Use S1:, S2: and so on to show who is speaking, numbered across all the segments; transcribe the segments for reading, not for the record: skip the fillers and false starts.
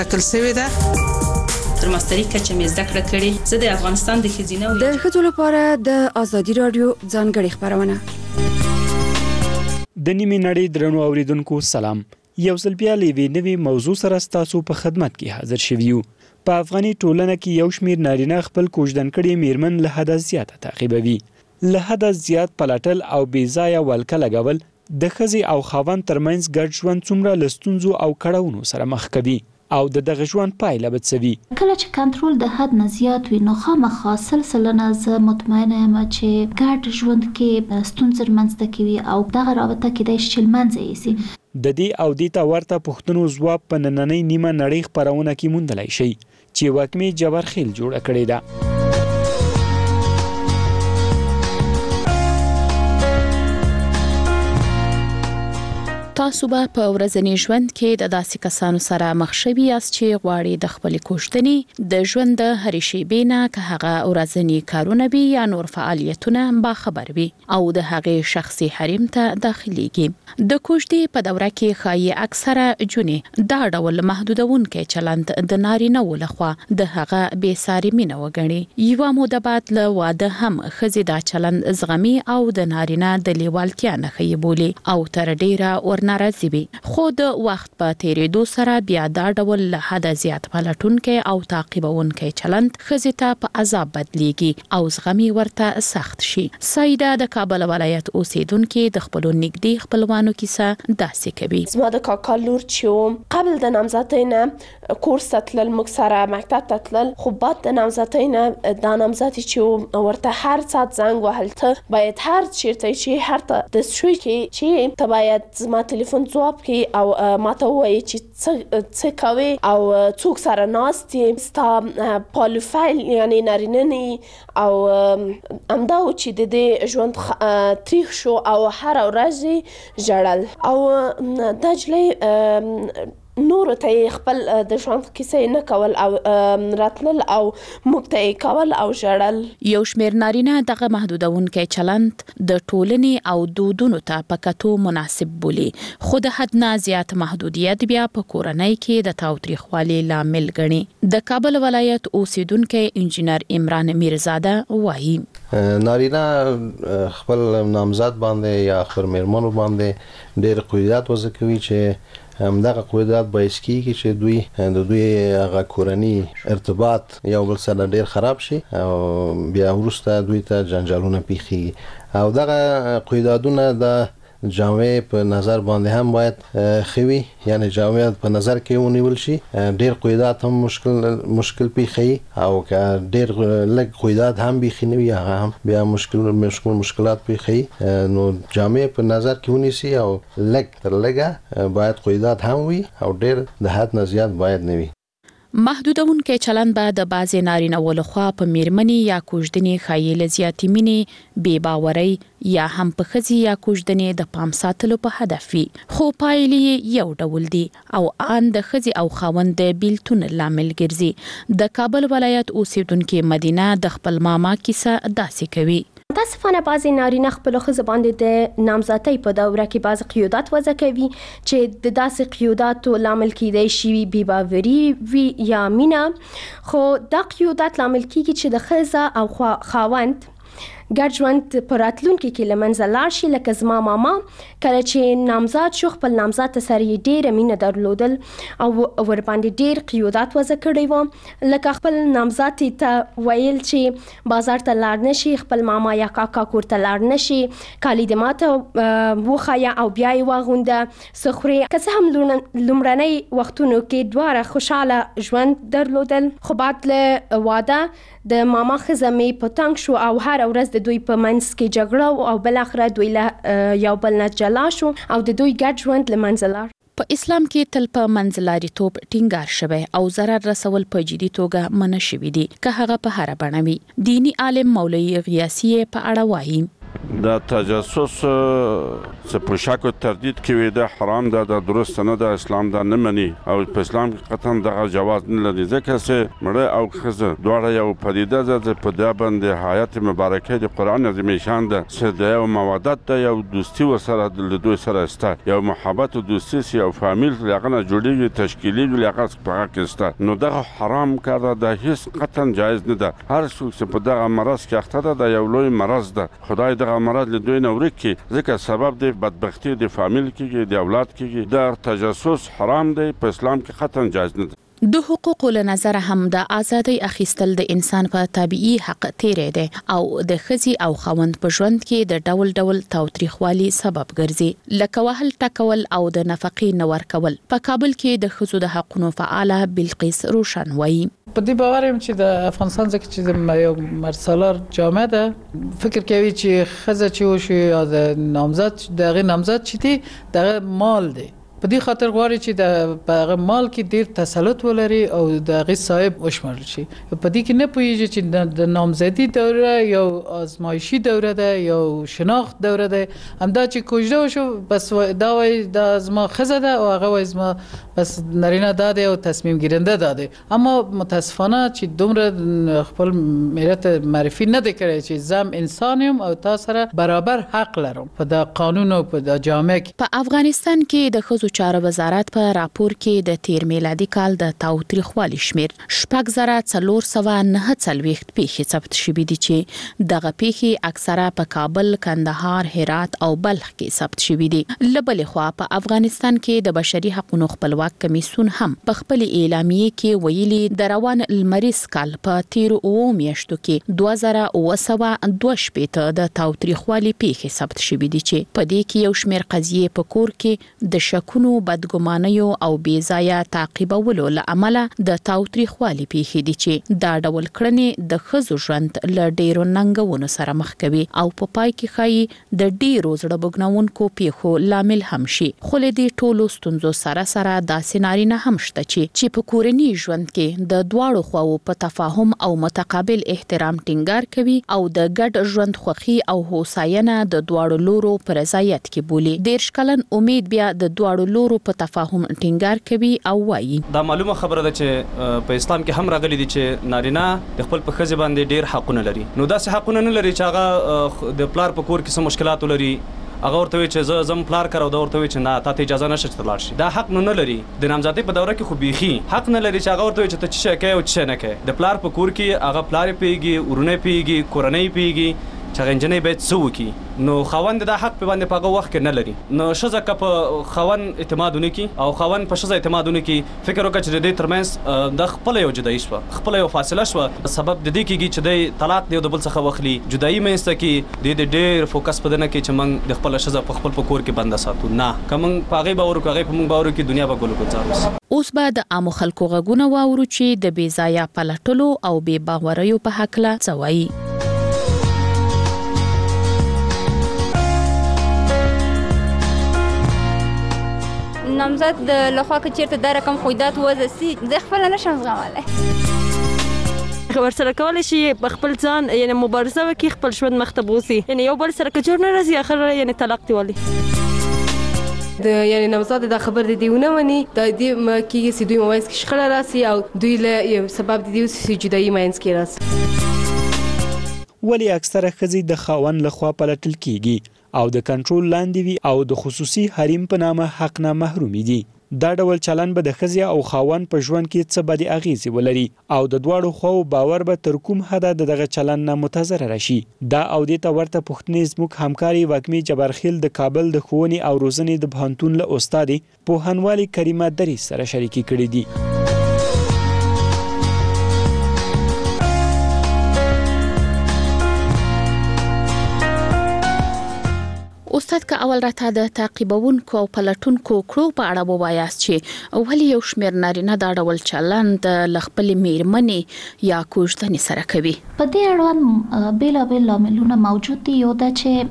S1: ټاکل شوې ده.
S2: تر ماستري کچه مې زده کړه کړې. زه د افغانستان د ښځینه
S3: د ښځو لپاره د ازادي رادیو ځانګړې خبرونه.
S4: د نیمې نړۍ درنو اوریدونکو سلام. یو ځل بیا لوي نوې موضوع سره ستاسو په خدمت کې حاضر شوی یو. په افغاني ټولنه کې یو شمېر نارینه خپل کوژدن کړي میرمن له حده زیاته تعقیبوي. له حده زیات پلټل او بې ځایه ولکه لګول د ښځې او خاوند ترمنځ ګډ ژوند څومره له ستونزو او کړاوونو سره مخ کوي او دغه ژوند پایله به څه وي.
S5: کله چې کنټرول د حد نه زیات وي نو خامخا سلسله زه مطمئنه یم چې ګډ ژوند کې ستونزې رامنځته کوي او دغه رابطه کېدای شي چې له منځه یوسي.
S4: د دې او دې ته ورته پوښتنو ځواب په نننۍ نیمه نړۍ خپرونه کې موندلی شي چې وکمې جبر خیل جوړه کړې ده.
S6: تاسو به په ورځني ژوند کې د داسې کسانو سره مخ شوي یاست چې غواړي د خپلې کوژدنې د ژوند د هرې شیبې نه که هغه ورځني کارونه وي یا نور فعالیتونه باخبر وي او د هغې شخصي حریم ته داخليږي. د کوژدې په دوره کې ښایي اکثره جونې دا ډول محدودونکی چلند د نارینه‌و لخوا د هغه بې ساري مینه وګڼي. یوه موده بعد له واده هم ښځې دا چلند زغمي او د نارینه د لیوالتیا نښه یې بولي او تر ډیره ناراضي وي. خو د وخت په تیریدو سره بیا دا ډول له حده زیات پلټونکی او تعقیبونکی چلند ښځې ته په عذاب بدلیږي او زغمي ورته سخت شي. سایده د کابل ولایت اوسیدونکې د خپلو نږدې خپلوانو کیسه داسې کوي.
S7: زما د کاکا لور چې قبل د نامزدۍ نه کورس ته تلل، موږ سره مکتب ته تلل، خو بعد د نامزدۍ نه دا نامزدې چې ورته هر ساعت زنګ وهل، ته باید هر چیرته چې هر ته د شوي کې چې ته باید زما تلیفون ځواب کې او ماته ووایي چې څه کوي او څوک سره ناست یې، ستا پالوفیل یعنې نارینه او همدا و چې د دې ژوند تریخ شو او هر ورځ ژړل او دا جلۍ نورو ته خپل د ژوند کیسه نه کول او راتلل او موږ ته کول او ژړل.
S6: یو شمېر نارینه دغه محدودونکی چلند د ټولنې او دودونو ته په کتو مناسب بولي، خو د حد نه زیات محدودیت بیا په کورنۍ کې د تاوتریخوالي لامل ګڼي. د کابل ولایت اوسیدونکی انجینر عمران میرزاده وایي
S8: نارینه خپل نامزد باندې یا خپل میرمنو باندې ډېر قیودات وضع کوي چې همدغه قیودات باعث کیږي چې د دوی هغه کورني ارتباط یو بل سره ډېر خراب شي او بیا وروسته دوی ته جنجالونه پیښیږي او دغه قیوداتونه د جامعه په نظر باندې هم باید خوي، یعنی جامعه په نظر کې ونیول شي. ډېر قیودات هم مشکل پیښي او که ډېر لږ قیودات هم بيخنوي هغه هم بیا مشکلات پیښي. نو جامعه په نظر کې ونیسي او لږ تر لږه باید قیودات هم وي او ډېر د حد نه زیات باید نه وي.
S6: محدودونکی چلند به د بعضې نارینه‌و لخوا په میرمنې یا کوژدنې ښایي له زیاتې مینې، بې باورۍ یا هم په ښځې یا کوژدنې د پام ساتلو په هدف وي، خو پایلې یو ډول دي او ان د ښځې او خاوند د بیلتون لامل ګرځي. د کابل ولایت اوسیدونکې مدینه د خپل ماما کیسه داسې کوي.
S9: متاسفانه بعضې نارینه خپلو ښځو باندې د نامزدۍ په دوره کې بعضې قیودات وضع کوي چې د داسې قیوداتو لامل کیدای شي بې باوري وي یا مینه، خو دا قیودات لامل کیږي چې د ښځه او خاوند ګډ ژوند په راتلونکي کې له منځه لاړ شي. لکه زما ماما کله چې نامزاد شو خپل نامزاد ته سره یې ډېره مینه درلودل او ورباندې ډېر قیودات وضع کړی و، لکه خپل نامزاد ته ویل چې بازار ته لاړ نشي، خپل ماما یا کاکا کور ته لاړ نشي، کالي دې ماته وښایه او بیا یې واغونده څه خورې. که څه هم لومړنۍ وختونو کې دواړه خوشحاله ژوند درلودل، خو بعد له واده د ماما ښځه مې په تنګ شو او هر ورځ د دوی په منځ کې جګړه او بل اخره دوی له یو بل نه جلا شو او د دوی ګډ ژوند له منځه لاړ.
S6: په اسلام کې تل په منځلاریتوب ټینګار شوی او ضرر رسول په جدي توګه منع شوی دي، که هغه په هر بڼه وي. دینی عالم مولوي غیاثي په اړه وایي
S1: دا تجسس څه په شک او تردید کې وي دا حرام ده، دا درست نه ده، اسلام دا نه مني او په اسلام کې قطعا دغه جواز نه لري، ځکه چې مړه او ښځه دواړه یو پدیده ده په دا باندې آیات مبارکه د قرآن عظیم شان ده چې د یو مودت ده، یو دوستي ورسره د دوی سره شته، یو محبت او دوستي یو فامیل هغه نه جوړېږي تشکیلېږي هغه په هغه کې شته، نو دغه حرام کار ده هیڅ قطعا جایز نه ده. هر څوک چې په دغه مرض کې اخته ده دا یو لوی مرض ده، خدای دغه مرض له دوی نه ورک کړي، ځکه سبب د بدبختي د فامیل کېږي د اولاد کېږي. دا تجسس حرام دی، په اسلام کې قطعا جایز نه ده.
S6: د حقوقو له نظر هم د ازادۍ اخیستل د انسان په طبيعي حق تیرې دي او د ښځې او خاوند په ژوند کې د ډول ډول تاوتریخوالي سبب ګرځي، لکه وهل ټکول او د نفقې نه ورکول. په کابل کې د ښځو د حقوقو فعاله بلقیس روشن وایي
S10: په دې باور یم چې د افغانستان ځکه چې یو مرسالار جامعه ده، فکر کوي چې ښځه چې وشي یا د نامزد دغه نامزد چې دی دغه مال دی، په دې خاطر غواړي چې د هغه مال کې ډیر تسلط ولري او د هغه صاحب وشمارل شي. په دې کې نه پوهیږي چې د نامزدي دوره یو آزمایشي دوره ده، یو شناخت دوره ده، همدا چې کوژده وشو بس دا وایي دا زما ښځه ده او هغه وایي زما بس نارینه ده او تصمیم گیرنده ده. اما متاسفانه چې دومره خپل ملت معرفي نه دی کړی چې زم انسان یم او تاسو سره برابر حق لرم په د قانون او په د جامعه کې.
S6: په افغانستان کې د ښځو چارو وزارت په راپور کې د تیر میلادي کال د تاوتریخوالي شمیر 6449 پیښې ثبت شوې دي چې دغه پیښې اکثره په کابل، کندهار، هرات او بلخ کې ثبت شوې دي. لبل خو په افغانستان کې د بشري حقوقو خپلواک کمیسیون هم په خپل اعلامیه کې ویلي د روان المریز کال په 13 میاشتو کې 2922 د تاوتریخوالي پیښې ثبت شوې دي چې په دې کې یو شمیر قضیې په کور کې د شکونو، بدګمانیو او بې ځایه تعقیبولو له امله د تاوتریخوالي پیښې دي چې دا ډول کړنې د ښځو ژوند له ډیرو ننګونو سره مخ کوي او په پای کې ښایي د ډیرو زړه بوږنونکو پیښو لامل هم شي. خو له دې ټولو ستونزو سره سره داسې نارینه هم شته چې په کورني ژوند کې د دواړو خواو په تفاهم او متقابل احترام ټینګار کوي او د ګډ ژوند خوښي او هوساینه د دواړو لورو پر رضایت کې بولي. 10 کلن امید بیا د دواړو لورو په تفاهم ټینګار کوي او وایي
S11: دا معلومه خبره ده چې په اسلام کې هم راغلي دي چې نارینه د خپل په ښځې باندې ډیر حقونه لري، نو داسې حقونه نه لري چې هغه د پلار په کور کې څه مشکلات ولري، هغه ورته وي چې زم پلار کړو دا ورته وي چې نه تاسو اجازه نشته چې لاړ شي. دا حق نه لري. د نامزادۍ په دوره کې خو بيخي حق نه لري چې هغه ورته وي چې ته څه کوي او څه نه کوي. د پلار په کور کې هغه پلار پیږي، ورونه پیږي، کورنۍ پیږي چې غنجنې باید څه وکړي، نو خاوند دا حق په باندې پاګه وخت کې نه لري. نو ښځه که په خاوند اعتماد ونه کړي او خاوند په ښځه اعتماد ونه کړي، فکر وکړه چې د دې ترمنځ د خپل یو جدایي شوه، خپل یو فاصله شوه، سبب د دې کېږي چې د طلاق دی او د بل څخه واخلي، جدایي منځته کې د ډېر فوکس په دنه کې چې موږ د خپل ښځه په خپل په کور کې بنده ساتو. نه که موږ په هغې باور وکړو، هغې په موږ باور وکړي، دنیا به ګل ګلزار وسي.
S6: اوس به د عامو خلکو غږونه واورو چې د بې ځایه پلټلو او بې باوریو په هکله څه وایي.
S12: نامزد د لخوا که چیرته دا رقم خویدات وضع سي زه خپله نشم زغملی.
S13: ورسره کولی شي په خپل ځان یعنې مبارزه وکړي، خپل ژوند مخته بوځي، یعنې یو بل سره که جوړ نه راځي اخر یعنې طلاق دی ولي.
S14: د یعنی نامزد د خبر د دیونه ونی د دې کېږي چې دوی موایس کې شخړه راسي او دوی له سبب د دې چې جدایي ماینس کې راسي.
S4: ولی اکثره ښځې د خاوند لخوا پلټل کیږي او د کنټرول لاندې وي او د خصوصي حریم په نامه حق نه محرومي دي. دا ډول چلن به د ښځې او خاوند په ژوند کې څه بدې اغیزې ولري او د دواړو خواو باور به تر کوم حده دغه چلن نه متضرره شي. دا او دې ته ورته پوښتنې زموږ همکاري واکمې جبارخیل د کابل د ښوونې او روزنې د پوهنتون له استادې پوهنوالې کریمه دریس سره شریکې کړې دي.
S6: استاد که اول راته د تعقیبونکو او پلټونکو کړو په اړه ووایاست چې ولې یو شمېر نارینه دا ډول چلند ل خپل میرمنې یا کوژدنې سره کوي؟
S5: په دې اړوند بیلابیل لاملونه موجود دي. یو دا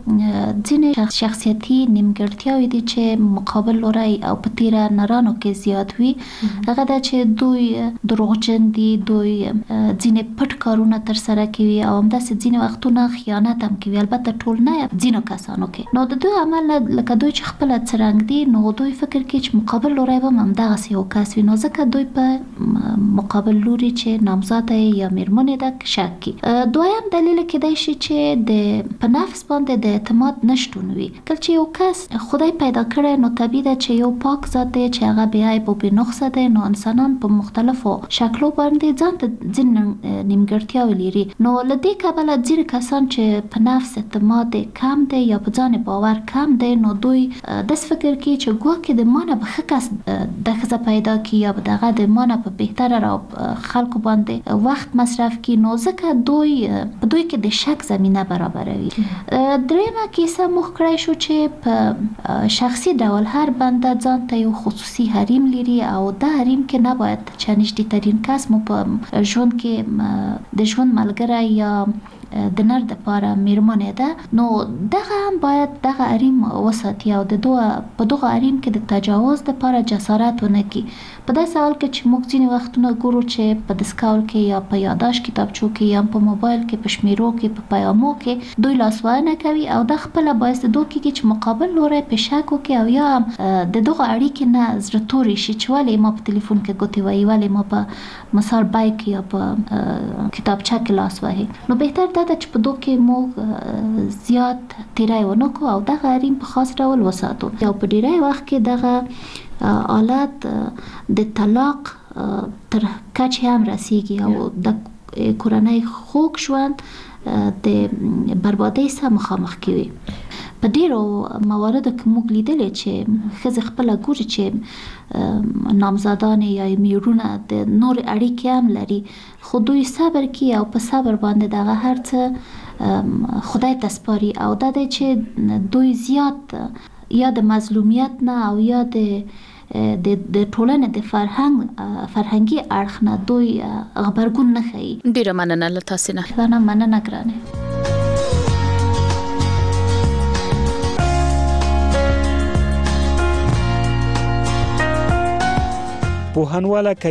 S5: چې ځینې شخصیتي نیمګړتیاوې دي چې مقابل لوري او په تیره نرانو کې زیات وي. هغه دا چې دوی دروغجن دي، دوی ځینې پټ کارونه تر سره کوي او همداسې ځینې وختونه خیانت هم کوي، البته ټول نه، ځینو کسانو کې. نو د دوی عمل لکه دوی چې خپل څرنګ دي، نو دوی فکر کوي چې مقابل لوري به همدغسې یو کس وي، نو ځکه دوی په مقابل لوري چې نامزاد یا میرمنې ده شک کوي. دویم دلیل کېدای شي چې د په نفس باندې د اعتماد نشتون وي. کله چې یو کس خدای پیدا کړی، نو طبیعي ده چې یو پاک ذات دی چې هغه بې عیب او بې نقصه دی. نو انسانان په مختلفو شکلو باندې ځان ته ځینې نیمګړتیاوې لري. نو له دې کبله ځینې کسان چې په نفس اعتماد کم دی یا په ځان باور کم دی، نو دوی داسې فکر کوي چې ګواکې د ما نه به ښه کس د ښځه پیدا کړي یا به دغه د ما نه په بهتره خلکو باندې وخت مصرف کړي، نو ځکه دوی په دوی کې د شک زمینه برابروي. درېیمه کیسه موږ کړی شو چې په شخصي ډول هر بنده ځان ته یو خصوصي حریم لري او دا حریم کې نباید چې نږدې ترین کس مو په ژوند کې د ژوند ملګری یا د نر د پاره میرمنې ده، نو دغه هم باید دغه حریم وساتي او د دوه په دغه حریم کې د تجاوز د پاره جسارت ونه کړي. په داسې حال کې چې موږ ځینې وختونه ګورو چې په دسکاول کې یا په یاداښت کتابچو کې یا په موبایل کې په شمیرو کې په پیامو کې دوی لاسوهنه کوي او دا خپله باعث د دوی کېږي چې مقابل لوری په شک وکړي او یا هم د دغه اړیکې نه زړه تورې شي چې ولې ما په تلیفون کې ګوتې وهي، ولې ما په مثال بایک یا په کتابچه کې لاس وهي. نو بهتر دا ده چې په دوی کې موږ زیات تیری ونه کړو او دغه حریم په خاص ډول وساتو. او په ډیری وخت کې دغه حالت د طلاق تر کچې هم رسیږي او د کورنۍ خوږ ژوند د بربادۍ سره مخامخ کوي. په ډیرو مواردو کې موږ لیدلې چې ښځې خپله ګوري چې نامزادانې یا میرونه د نور اړیکې هم لري، خو دوی صبر کوي او په صبر باندې دغه هر څه خدای ته سپاري او دا دی چې دوی زیات یا د مظلومیت نه او یا د ټولنې د فرهنګي اړخ نه دوی غبرګون نه ښیي.
S6: ډیره مننه له تاسې نه.
S5: مننه ګرانې.
S4: پوهنواله